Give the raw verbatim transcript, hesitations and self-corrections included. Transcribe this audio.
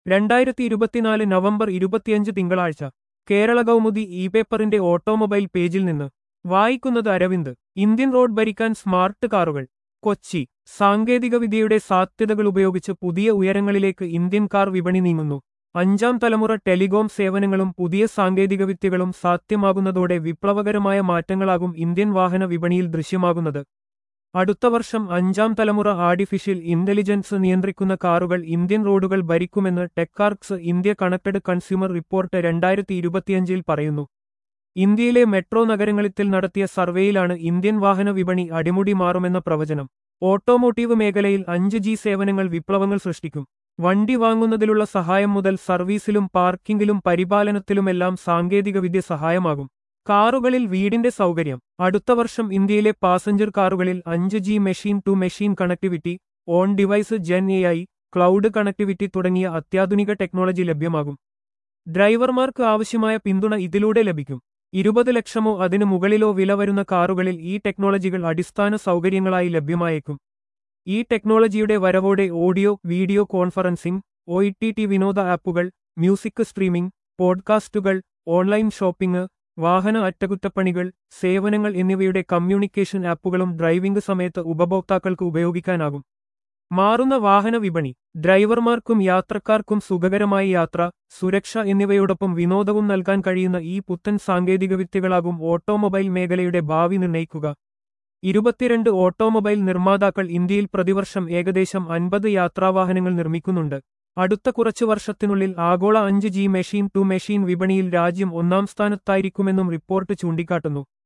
രണ്ടായിരത്തി ഇരുപത്തിനാല് നവംബർ ഇരുപത്തിയഞ്ച് തിങ്കളാഴ്ച കേരള കൗമുദി ഇ പേപ്പറിന്റെ ഓട്ടോമൊബൈൽ പേജിൽ നിന്ന് വായിക്കുന്നത് അരവിന്ദ്. ഇന്ത്യൻ റോഡ് ഭരിക്കാൻ സ്മാർട്ട് കാറുകൾ. കൊച്ചി. സാങ്കേതികവിദ്യയുടെ സാധ്യതകൾ ഉപയോഗിച്ച് പുതിയ ഉയരങ്ങളിലേക്ക് ഇന്ത്യൻ കാർ വിപണി നീങ്ങുന്നു. അഞ്ചാം തലമുറ ടെലികോം സേവനങ്ങളും പുതിയ സാങ്കേതികവിദ്യകളും സാധ്യമാകുന്നതോടെ വിപ്ലവകരമായ മാറ്റങ്ങളാകും ഇന്ത്യൻ വാഹന വിപണിയിൽ ദൃശ്യമാകുന്നത്. അടുത്ത വർഷം അഞ്ചാം തലമുറ ആർട്ടിഫിഷ്യൽ ഇന്റലിജൻസ് നിയന്ത്രിക്കുന്ന കാറുകൾ ഇന്ത്യൻ റോഡുകൾ ഭരിക്കുമെന്ന് Techarc's India connected consumer report രണ്ടായിരത്തി ഇരുപത്തിയഞ്ചിൽ പറയുന്നു. ഇന്ത്യയിലെ മെട്രോ നഗരങ്ങളിൽ നടത്തിയ സർവേയിലാണ് ഇന്ത്യൻ വാഹന വിപണി അടിമുടി മാറുമെന്ന പ്രവചനം. ഓട്ടോമോട്ടീവ് മേഖലയിൽ അഞ്ച് ജി സേവനങ്ങൾ വിപ്ലവങ്ങൾ സൃഷ്ടിക്കും. വണ്ടി വാങ്ങുന്നതിലുള്ള സഹായം മുതൽ സർവീസിലും പാർക്കിംഗിലും പരിപാലനത്തിലുമെല്ലാം സാങ്കേതികവിദ്യ സഹായമാകും. കാറുകളിൽ വീടിന്റെ സൗകര്യം. അടുത്ത വർഷം ഇന്ത്യയിലെ പാസഞ്ചർ കാറുകളിൽ അഞ്ച് G machine to machine connectivity, on device gen A I, cloud connectivity തുടങ്ങിയ അത്യാധുനിക ടെക്നോളജി ലഭ്യമാകും. ഡ്രൈവർമാർക്ക് ആവശ്യമായ പിന്തുണ ഇതിലൂടെ ലഭിക്കും. ഇരുപത് ലക്ഷമോ അതിനു മുകളിലോ വില വരുന്ന കാറുകളിൽ ഈ ടെക്നോളജികൾ അടിസ്ഥാന സൗകര്യങ്ങളായി ലഭ്യമായേക്കും. ഈ ടെക്നോളജിയുടെ വരവോടെ audio video conferencing, O T T വിനോദ ആപ്പുകൾ, മ്യൂസിക് സ്ട്രീമിംഗ്, പോഡ്കാസ്റ്റുകൾ, ഓൺലൈൻ ഷോപ്പിംഗ്, വാഹന അറ്റകുറ്റപ്പണികൾ, സേവനങ്ങൾ എന്നിവയുടെ കമ്മ്യൂണിക്കേഷൻ ആപ്പുകളും ഡ്രൈവിംഗ് സമയത്ത് ഉപഭോക്താക്കൾക്ക് ഉപയോഗിക്കാനാകും. മാറുന്ന വാഹന വിപണി. ഡ്രൈവർമാർക്കും യാത്രക്കാർക്കും സുഖകരമായ യാത്ര, സുരക്ഷ എന്നിവയോടൊപ്പം വിനോദവും നൽകാൻ കഴിയുന്ന ഈ പുത്തൻ സാങ്കേതികവിദ്യകളാകും ഓട്ടോമൊബൈൽ മേഖലയുടെ ഭാവി നിർണ്ണയിക്കുക. ഇരുപത്തിരണ്ട് ഓട്ടോമൊബൈൽ നിർമ്മാതാക്കൾ ഇന്ത്യയിൽ പ്രതിവർഷം ഏകദേശം അൻപത് യാത്രാവാഹനങ്ങൾ നിർമ്മിക്കുന്നുണ്ട്. അടുത്ത കുറച്ചു വർഷത്തിനുള്ളിൽ ആഗോള അഞ്ച് ജി മെഷീൻ ടു മെഷീൻ വിപണിയിൽ രാജ്യം ഒന്നാം സ്ഥാനത്തായിരിക്കുമെന്നും റിപ്പോർട്ട് ചൂണ്ടിക്കാട്ടുന്നു.